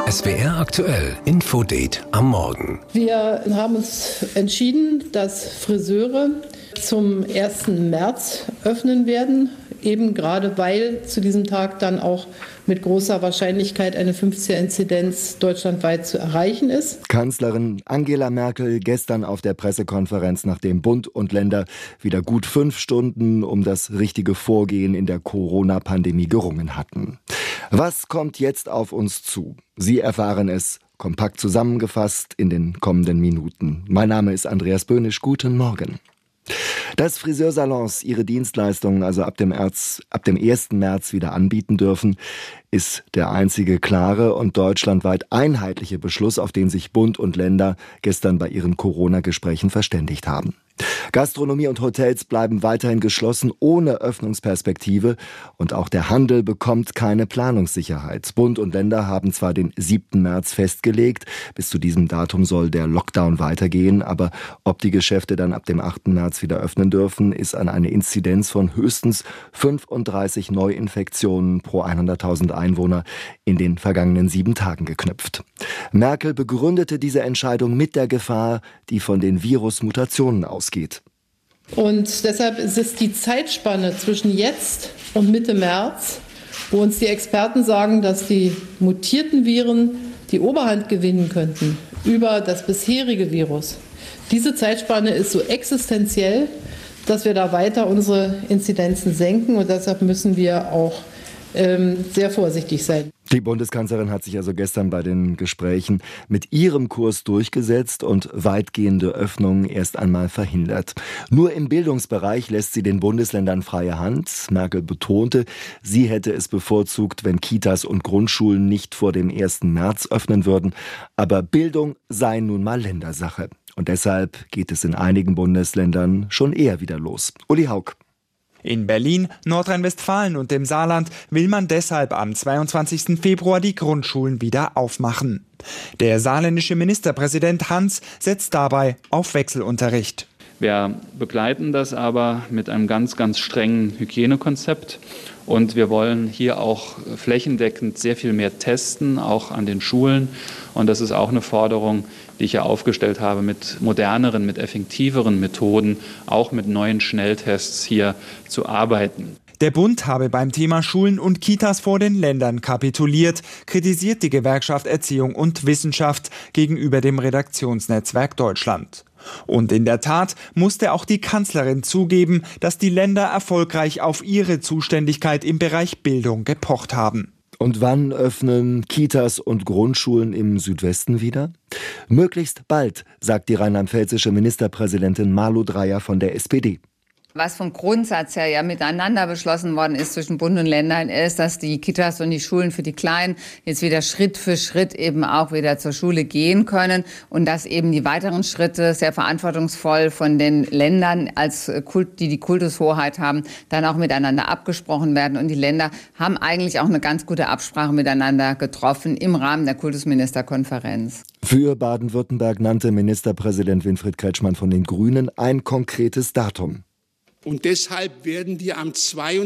SWR aktuell, Infodate am Morgen. Wir haben uns entschieden, dass Friseure zum 1. März öffnen werden, eben gerade weil zu diesem Tag dann auch mit großer Wahrscheinlichkeit eine 50er-Inzidenz deutschlandweit zu erreichen ist. Kanzlerin Angela Merkel gestern auf der Pressekonferenz, nachdem Bund und Länder wieder gut 5 Stunden um das richtige Vorgehen in der Corona-Pandemie gerungen hatten. Was kommt jetzt auf uns zu? Sie erfahren es kompakt zusammengefasst in den kommenden Minuten. Mein Name ist Andreas Böhnisch. Guten Morgen. Dass Friseursalons ihre Dienstleistungen also ab dem 1. März wieder anbieten dürfen, ist der einzige klare und deutschlandweit einheitliche Beschluss, auf den sich Bund und Länder gestern bei ihren Corona-Gesprächen verständigt haben. Gastronomie und Hotels bleiben weiterhin geschlossen, ohne Öffnungsperspektive, und auch der Handel bekommt keine Planungssicherheit. Bund und Länder haben zwar den 7. März festgelegt, bis zu diesem Datum soll der Lockdown weitergehen, aber ob die Geschäfte dann ab dem 8. März wieder öffnen dürfen, ist an eine Inzidenz von höchstens 35 Neuinfektionen pro 100.000 Einwohner in den vergangenen 7 Tagen geknüpft. Merkel begründete diese Entscheidung mit der Gefahr, die von den Virusmutationen ausgeht. Und deshalb ist es die Zeitspanne zwischen jetzt und Mitte März, wo uns die Experten sagen, dass die mutierten Viren die Oberhand gewinnen könnten über das bisherige Virus. Diese Zeitspanne ist so existenziell, dass wir da weiter unsere Inzidenzen senken, und deshalb müssen wir auch sehr vorsichtig sein. Die Bundeskanzlerin hat sich also gestern bei den Gesprächen mit ihrem Kurs durchgesetzt und weitgehende Öffnungen erst einmal verhindert. Nur im Bildungsbereich lässt sie den Bundesländern freie Hand. Merkel betonte, sie hätte es bevorzugt, wenn Kitas und Grundschulen nicht vor dem 1. März öffnen würden. Aber Bildung sei nun mal Ländersache. Und deshalb geht es in einigen Bundesländern schon eher wieder los. Uli Haug. In Berlin, Nordrhein-Westfalen und dem Saarland will man deshalb am 22. Februar die Grundschulen wieder aufmachen. Der saarländische Ministerpräsident Hans setzt dabei auf Wechselunterricht. Wir begleiten das aber mit einem ganz, ganz strengen Hygienekonzept. Und wir wollen hier auch flächendeckend sehr viel mehr testen, auch an den Schulen. Und das ist auch eine Forderung, die ich ja aufgestellt habe, mit moderneren, mit effektiveren Methoden, auch mit neuen Schnelltests hier zu arbeiten. Der Bund habe beim Thema Schulen und Kitas vor den Ländern kapituliert, kritisiert die Gewerkschaft Erziehung und Wissenschaft gegenüber dem Redaktionsnetzwerk Deutschland. Und in der Tat musste auch die Kanzlerin zugeben, dass die Länder erfolgreich auf ihre Zuständigkeit im Bereich Bildung gepocht haben. Und wann öffnen Kitas und Grundschulen im Südwesten wieder? Möglichst bald, sagt die rheinland-pfälzische Ministerpräsidentin Malu Dreyer von der SPD. Was vom Grundsatz her ja miteinander beschlossen worden ist zwischen Bund und Ländern, ist, dass die Kitas und die Schulen für die Kleinen jetzt wieder Schritt für Schritt eben auch wieder zur Schule gehen können und dass eben die weiteren Schritte sehr verantwortungsvoll von den Ländern, die Kultushoheit haben, dann auch miteinander abgesprochen werden. Und die Länder haben eigentlich auch eine ganz gute Absprache miteinander getroffen im Rahmen der Kultusministerkonferenz. Für Baden-Württemberg nannte Ministerpräsident Winfried Kretschmann von den Grünen ein konkretes Datum. Und deshalb werden wir am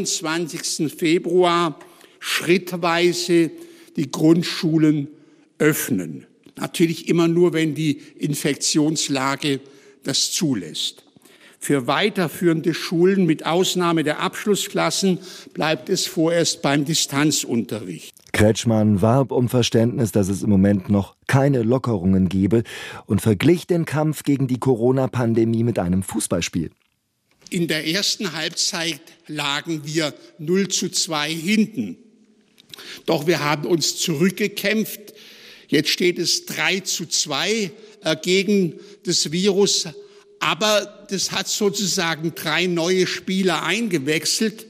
22. Februar schrittweise die Grundschulen öffnen. Natürlich immer nur, wenn die Infektionslage das zulässt. Für weiterführende Schulen mit Ausnahme der Abschlussklassen bleibt es vorerst beim Distanzunterricht. Kretschmann warb um Verständnis, dass es im Moment noch keine Lockerungen gebe, und verglich den Kampf gegen die Corona-Pandemie mit einem Fußballspiel. In der ersten Halbzeit lagen wir 0:2 hinten. Doch wir haben uns zurückgekämpft. Jetzt steht es 3:2 gegen das Virus. Aber das hat sozusagen 3 neue Spieler eingewechselt,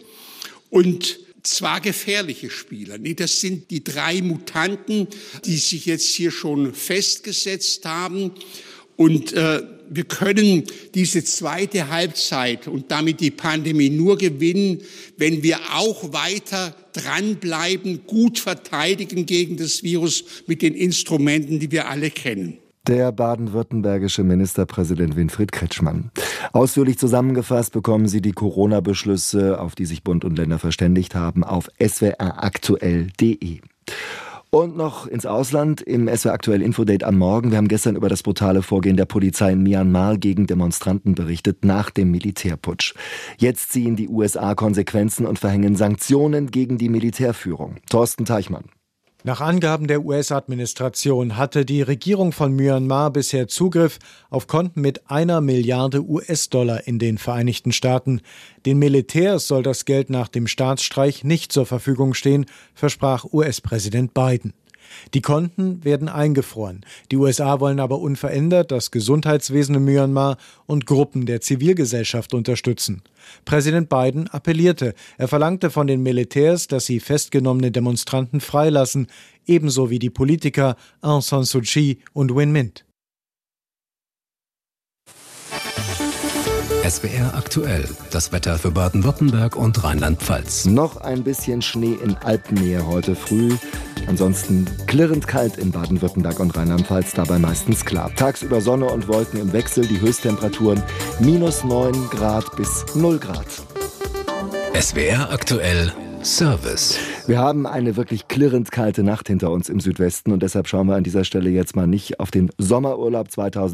und zwar gefährliche Spieler. Das sind die 3 Mutanten, die sich jetzt hier schon festgesetzt haben. Und wir können diese zweite Halbzeit und damit die Pandemie nur gewinnen, wenn wir auch weiter dranbleiben, gut verteidigen gegen das Virus mit den Instrumenten, die wir alle kennen. Der baden-württembergische Ministerpräsident Winfried Kretschmann. Ausführlich zusammengefasst bekommen Sie die Corona-Beschlüsse, auf die sich Bund und Länder verständigt haben, auf swraktuell.de. Und noch ins Ausland im SWR Aktuell Infodate am Morgen. Wir haben gestern über das brutale Vorgehen der Polizei in Myanmar gegen Demonstranten berichtet nach dem Militärputsch. Jetzt ziehen die USA Konsequenzen und verhängen Sanktionen gegen die Militärführung. Thorsten Teichmann. Nach Angaben der US-Administration hatte die Regierung von Myanmar bisher Zugriff auf Konten mit 1 Milliarde US-Dollar in den Vereinigten Staaten. Den Militärs soll das Geld nach dem Staatsstreich nicht zur Verfügung stehen, versprach US-Präsident Biden. Die Konten werden eingefroren. Die USA wollen aber unverändert das Gesundheitswesen in Myanmar und Gruppen der Zivilgesellschaft unterstützen. Präsident Biden appellierte. Er verlangte von den Militärs, dass sie festgenommene Demonstranten freilassen, ebenso wie die Politiker Aung San Suu Kyi und Win Myint. SWR aktuell, das Wetter für Baden-Württemberg und Rheinland-Pfalz. Noch ein bisschen Schnee in Alpennähe heute früh. Ansonsten klirrend kalt in Baden-Württemberg und Rheinland-Pfalz, dabei meistens klar. Tagsüber Sonne und Wolken im Wechsel, die Höchsttemperaturen -9 Grad bis 0 Grad. SWR aktuell Service. Wir haben eine wirklich klirrend kalte Nacht hinter uns im Südwesten und deshalb schauen wir an dieser Stelle jetzt mal nicht auf den Sommerurlaub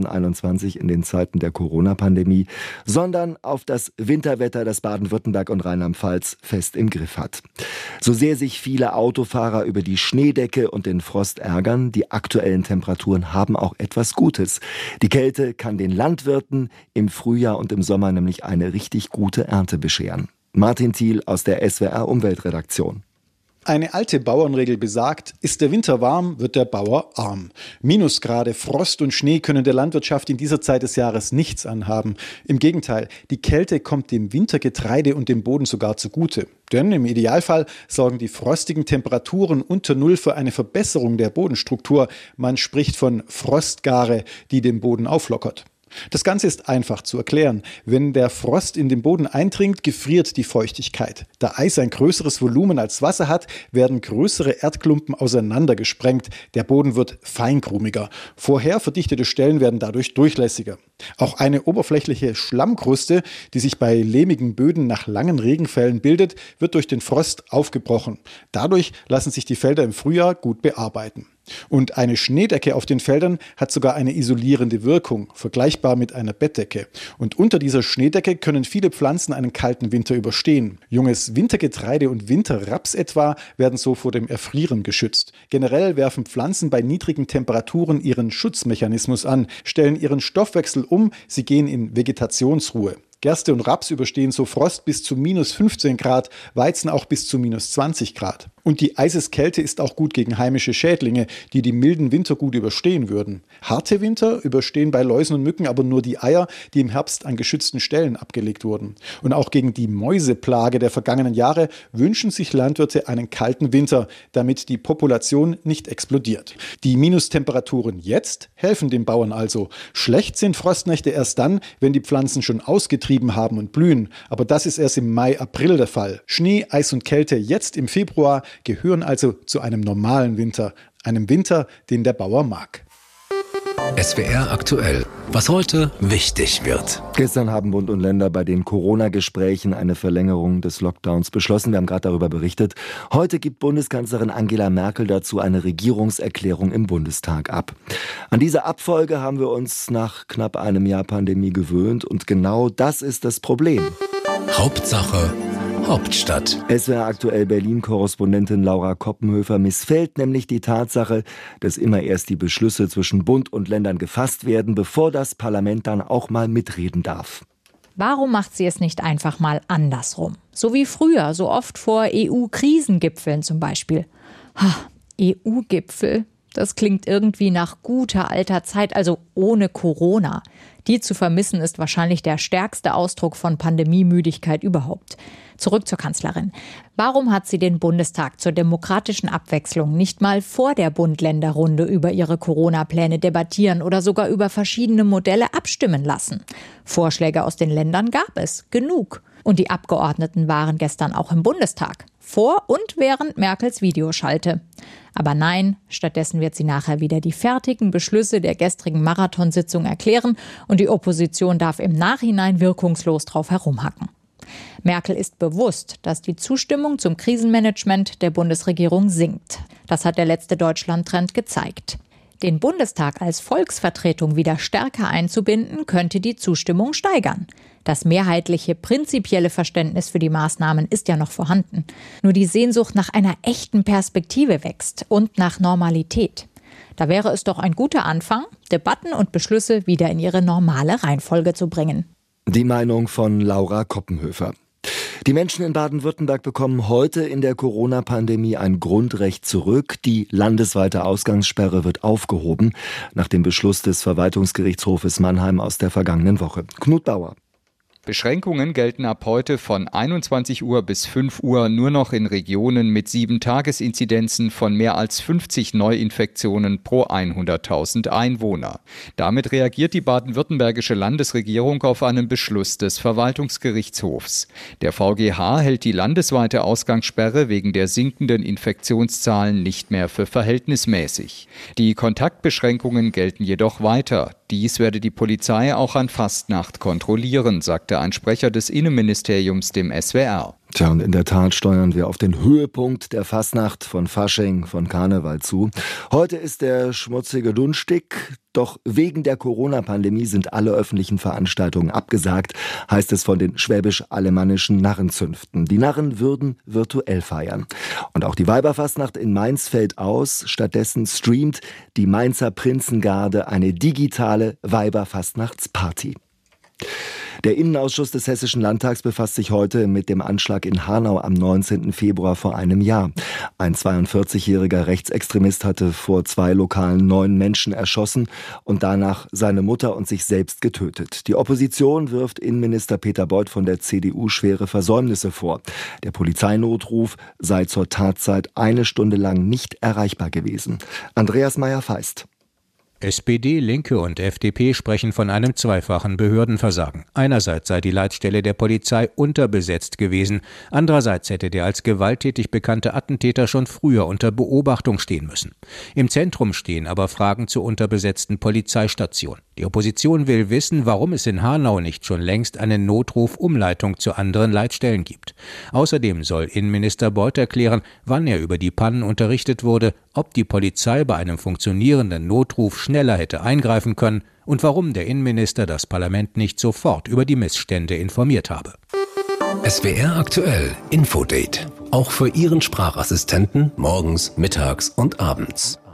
2021 in den Zeiten der Corona-Pandemie, sondern auf das Winterwetter, das Baden-Württemberg und Rheinland-Pfalz fest im Griff hat. So sehr sich viele Autofahrer über die Schneedecke und den Frost ärgern, die aktuellen Temperaturen haben auch etwas Gutes. Die Kälte kann den Landwirten im Frühjahr und im Sommer nämlich eine richtig gute Ernte bescheren. Martin Thiel aus der SWR Umweltredaktion. Eine alte Bauernregel besagt, ist der Winter warm, wird der Bauer arm. Minusgrade, Frost und Schnee können der Landwirtschaft in dieser Zeit des Jahres nichts anhaben. Im Gegenteil, die Kälte kommt dem Wintergetreide und dem Boden sogar zugute. Denn im Idealfall sorgen die frostigen Temperaturen unter Null für eine Verbesserung der Bodenstruktur. Man spricht von Frostgare, die den Boden auflockert. Das Ganze ist einfach zu erklären. Wenn der Frost in den Boden eindringt, gefriert die Feuchtigkeit. Da Eis ein größeres Volumen als Wasser hat, werden größere Erdklumpen auseinandergesprengt. Der Boden wird feinkrumiger. Vorher verdichtete Stellen werden dadurch durchlässiger. Auch eine oberflächliche Schlammkruste, die sich bei lehmigen Böden nach langen Regenfällen bildet, wird durch den Frost aufgebrochen. Dadurch lassen sich die Felder im Frühjahr gut bearbeiten. Und eine Schneedecke auf den Feldern hat sogar eine isolierende Wirkung, vergleichbar mit einer Bettdecke. Und unter dieser Schneedecke können viele Pflanzen einen kalten Winter überstehen. Junges Wintergetreide und Winterraps etwa werden so vor dem Erfrieren geschützt. Generell werfen Pflanzen bei niedrigen Temperaturen ihren Schutzmechanismus an, stellen ihren Stoffwechsel um, sie gehen in Vegetationsruhe. Gerste und Raps überstehen so Frost bis zu -15 Grad, Weizen auch bis zu -20 Grad. Und die Eiseskälte ist auch gut gegen heimische Schädlinge, die die milden Winter gut überstehen würden. Harte Winter überstehen bei Läusen und Mücken aber nur die Eier, die im Herbst an geschützten Stellen abgelegt wurden. Und auch gegen die Mäuseplage der vergangenen Jahre wünschen sich Landwirte einen kalten Winter, damit die Population nicht explodiert. Die Minustemperaturen jetzt helfen den Bauern also. Schlecht sind Frostnächte erst dann, wenn die Pflanzen schon ausgetrieben haben und blühen. Aber das ist erst im Mai, April der Fall. Schnee, Eis und Kälte jetzt im Februar gehören also zu einem normalen Winter. Einem Winter, den der Bauer mag. SWR aktuell, was heute wichtig wird. Gestern haben Bund und Länder bei den Corona-Gesprächen eine Verlängerung des Lockdowns beschlossen. Wir haben gerade darüber berichtet. Heute gibt Bundeskanzlerin Angela Merkel dazu eine Regierungserklärung im Bundestag ab. An diese Abfolge haben wir uns nach knapp einem Jahr Pandemie gewöhnt. Und genau das ist das Problem. Hauptsache Hauptstadt. SWR aktuell Berlin-Korrespondentin Laura Koppenhöfer missfällt nämlich die Tatsache, dass immer erst die Beschlüsse zwischen Bund und Ländern gefasst werden, bevor das Parlament dann auch mal mitreden darf. Warum macht sie es nicht einfach mal andersrum? So wie früher, so oft vor EU-Krisengipfeln zum Beispiel. EU-Gipfel, das klingt irgendwie nach guter alter Zeit, also ohne Corona. Die zu vermissen ist wahrscheinlich der stärkste Ausdruck von Pandemiemüdigkeit überhaupt. Zurück zur Kanzlerin. Warum hat sie den Bundestag zur demokratischen Abwechslung nicht mal vor der Bund-Länder-Runde über ihre Corona-Pläne debattieren oder sogar über verschiedene Modelle abstimmen lassen? Vorschläge aus den Ländern gab es, genug. Und die Abgeordneten waren gestern auch im Bundestag, vor und während Merkels Videoschalte. Aber nein, stattdessen wird sie nachher wieder die fertigen Beschlüsse der gestrigen Marathonsitzung erklären und die Opposition darf im Nachhinein wirkungslos drauf herumhacken. Merkel ist bewusst, dass die Zustimmung zum Krisenmanagement der Bundesregierung sinkt. Das hat der letzte Deutschland-Trend gezeigt. Den Bundestag als Volksvertretung wieder stärker einzubinden, könnte die Zustimmung steigern. Das mehrheitliche, prinzipielle Verständnis für die Maßnahmen ist ja noch vorhanden. Nur die Sehnsucht nach einer echten Perspektive wächst und nach Normalität. Da wäre es doch ein guter Anfang, Debatten und Beschlüsse wieder in ihre normale Reihenfolge zu bringen. Die Meinung von Laura Koppenhöfer. Die Menschen in Baden-Württemberg bekommen heute in der Corona-Pandemie ein Grundrecht zurück. Die landesweite Ausgangssperre wird aufgehoben, nach dem Beschluss des Verwaltungsgerichtshofes Mannheim aus der vergangenen Woche. Knut Bauer. Beschränkungen gelten ab heute von 21 Uhr bis 5 Uhr nur noch in Regionen mit 7-Tages-Inzidenzen von mehr als 50 Neuinfektionen pro 100.000 Einwohner. Damit reagiert die baden-württembergische Landesregierung auf einen Beschluss des Verwaltungsgerichtshofs. Der VGH hält die landesweite Ausgangssperre wegen der sinkenden Infektionszahlen nicht mehr für verhältnismäßig. Die Kontaktbeschränkungen gelten jedoch weiter. Dies werde die Polizei auch an Fastnacht kontrollieren, sagte ein Sprecher des Innenministeriums dem SWR. Tja, und in der Tat steuern wir auf den Höhepunkt der Fastnacht, von Fasching, von Karneval zu. Heute ist der schmutzige Dunstig, doch wegen der Corona-Pandemie sind alle öffentlichen Veranstaltungen abgesagt, heißt es von den schwäbisch-alemannischen Narrenzünften. Die Narren würden virtuell feiern. Und auch die Weiberfastnacht in Mainz fällt aus. Stattdessen streamt die Mainzer Prinzengarde eine digitale Weiberfastnachtsparty. Der Innenausschuss des Hessischen Landtags befasst sich heute mit dem Anschlag in Hanau am 19. Februar vor einem Jahr. Ein 42-jähriger Rechtsextremist hatte vor 2 Lokalen 9 Menschen erschossen und danach seine Mutter und sich selbst getötet. Die Opposition wirft Innenminister Peter Beuth von der CDU schwere Versäumnisse vor. Der Polizeinotruf sei zur Tatzeit 1 Stunde lang nicht erreichbar gewesen. Andreas Meyer-Feist. SPD, Linke und FDP sprechen von einem zweifachen Behördenversagen. Einerseits sei die Leitstelle der Polizei unterbesetzt gewesen, andererseits hätte der als gewalttätig bekannte Attentäter schon früher unter Beobachtung stehen müssen. Im Zentrum stehen aber Fragen zur unterbesetzten Polizeistation. Die Opposition will wissen, warum es in Hanau nicht schon längst eine Notrufumleitung zu anderen Leitstellen gibt. Außerdem soll Innenminister Beuth erklären, wann er über die Pannen unterrichtet wurde, ob die Polizei bei einem funktionierenden Notruf schneller hätte eingreifen können und warum der Innenminister das Parlament nicht sofort über die Missstände informiert habe. SWR aktuell Infodate. Auch für Ihren Sprachassistenten morgens, mittags und abends.